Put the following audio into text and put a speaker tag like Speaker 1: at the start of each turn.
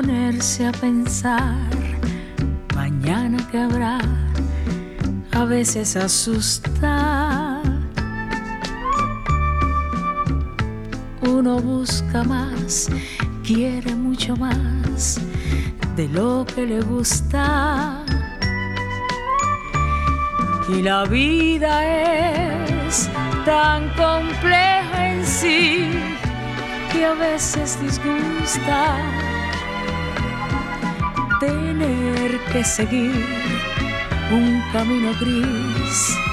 Speaker 1: ponerse a pensar mañana que habrá, a veces asusta. Uno busca más, quiere mucho más de lo que le gusta. Y la vida es tan compleja en sí que a veces disgusta tener que seguir un camino gris